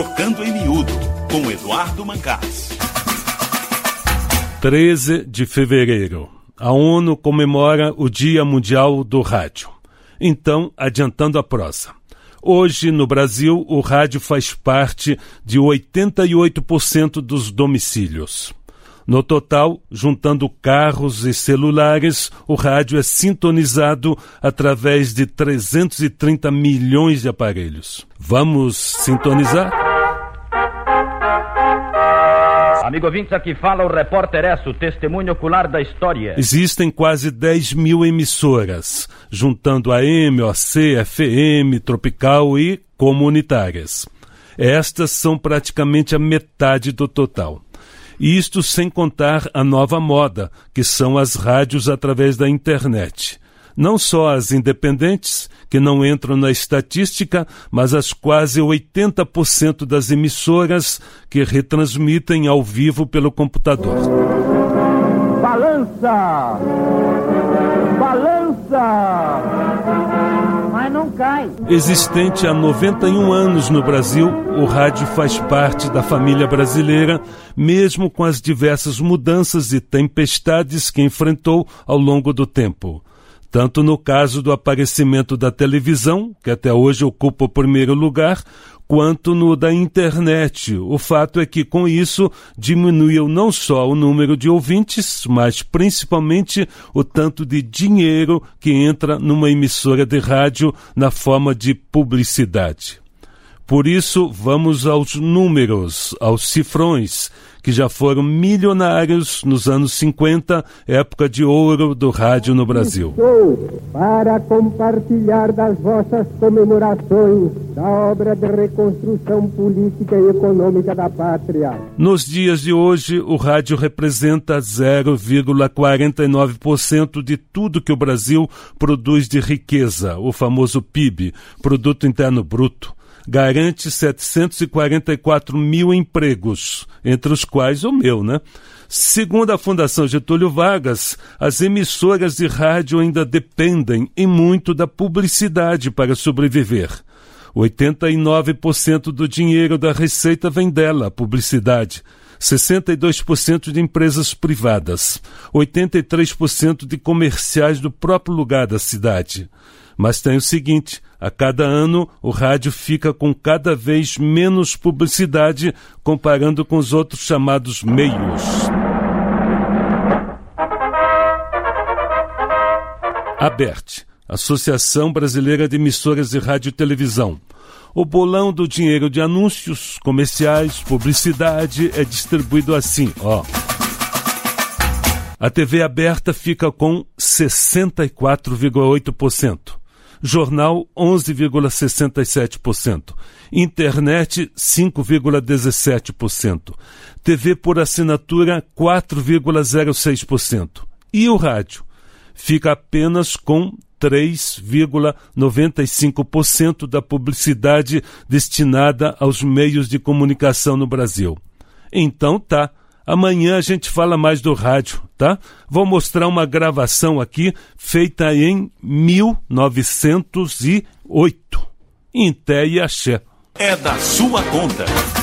Trocando em Miúdo, com Eduardo Mancás. 13 de fevereiro. A ONU comemora o Dia Mundial do Rádio. Então, adiantando a prosa. Hoje, no Brasil, o rádio faz parte de 88% dos domicílios. No total, juntando carros e celulares, o rádio é sintonizado através de 330 milhões de aparelhos. Vamos sintonizar? Amigo ouvintes, aqui fala o repórter Esso, testemunho ocular da história. Existem quase 10 mil emissoras, juntando AM, OC, FM, tropical e comunitárias. Estas são praticamente a metade do total. Isto sem contar a nova moda, que são as rádios através da internet. Não só as independentes, que não entram na estatística, mas as quase 80% das emissoras que retransmitem ao vivo pelo computador. Balança! Balança! Mas não cai. Existente há 91 anos no Brasil, o rádio faz parte da família brasileira, mesmo com as diversas mudanças e tempestades que enfrentou ao longo do tempo. Tanto no caso do aparecimento da televisão, que até hoje ocupa o primeiro lugar, quanto no da internet. O fato é que, com isso, diminuiu não só o número de ouvintes, mas principalmente o tanto de dinheiro que entra numa emissora de rádio na forma de publicidade. Por isso, vamos aos números, aos cifrões, que já foram milionários nos anos 50, época de ouro do rádio no Brasil. Estou para compartilhar das vossas comemorações da obra de reconstrução política e econômica da pátria. Nos dias de hoje, o rádio representa 0,49% de tudo que o Brasil produz de riqueza, o famoso PIB, Produto Interno Bruto. Garante 744 mil empregos, entre os quais o meu, né? Segundo a Fundação Getúlio Vargas, as emissoras de rádio ainda dependem e muito da publicidade para sobreviver. 89% do dinheiro da receita vem dela, a publicidade. 62% de empresas privadas. 83% de comerciais do próprio lugar da cidade. Mas tem o seguinte, a cada ano o rádio fica com cada vez menos publicidade comparando com os outros chamados meios. ABERT, Associação Brasileira de Emissoras de Rádio e Televisão. O bolão do dinheiro de anúncios, comerciais, publicidade é distribuído assim, ó. A TV aberta fica com 64,8%. Jornal, 11,67%. Internet, 5,17%. TV por assinatura, 4,06%. E o rádio? Fica apenas com 3,95% da publicidade destinada aos meios de comunicação no Brasil. Então tá. Amanhã a gente fala mais do rádio, tá? Vou mostrar uma gravação aqui feita em 1908. Em Té e Axé. É da sua conta.